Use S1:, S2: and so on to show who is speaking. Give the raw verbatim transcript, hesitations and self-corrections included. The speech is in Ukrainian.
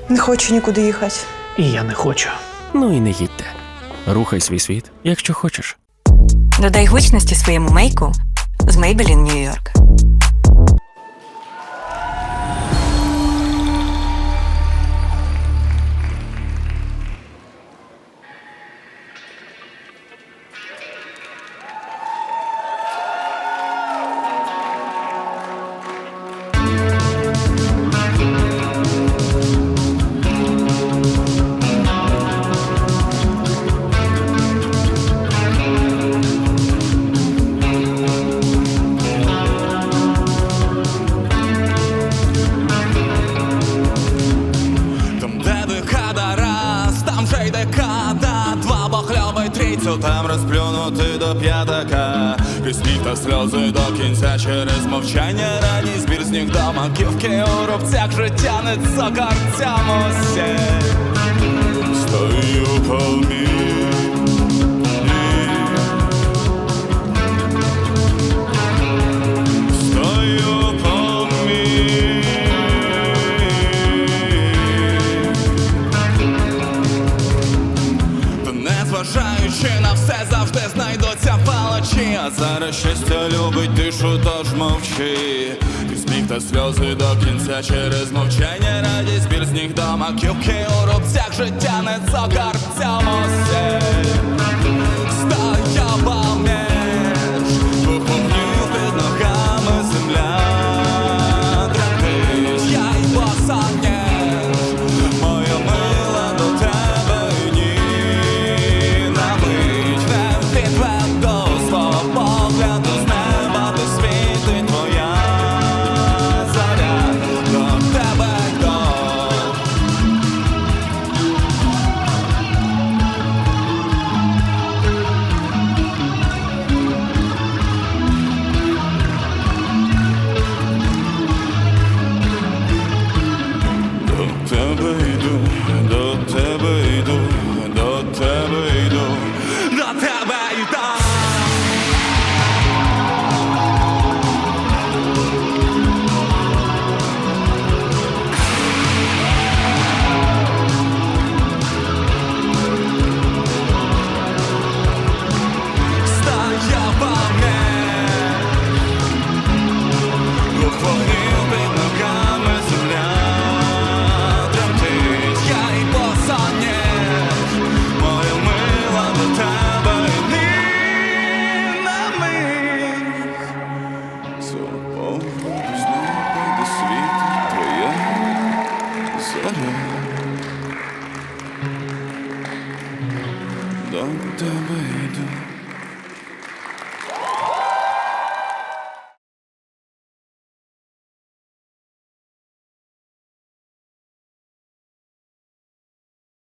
S1: Не хочу нікуди їхати.
S2: І я не хочу.
S3: Ну і не їдьте. Рухай свій світ, якщо хочеш.
S4: Додай гучності своєму мейку з Maybelline New York.
S5: Там розплюнути до п'ятака, крізь сміх та сльози до кінця, через мовчання ранній збір з ніг до маківки, у рубцях життя не цокарцям усе. Стою по мі. Стою по мі. Та незважаючи на все, завжди знайдуться палачі. А зараз щастя любить тишу, тож мовчи. І сміх та сльози до кінця, через мовчання радість збір з ніг до маківки, у рубцях життя не цокарцям усе. Стояв поміж двох вогнів, під ногами земля тремтить. Я й босоніж, моя мила, до тебе ні на мить не відведу свого погляду з неба, де світить твоя заря. До тебе йду. До тебе йду, до тебе йду, до тебе йду, до тебе йду. Стояв поміж двох вогнів, під ногами земля тремтить. Я й босоніж, моя мила, до тебе ні на мить. Свого погляду з неба, де світить твоя зоря. До тебе йду.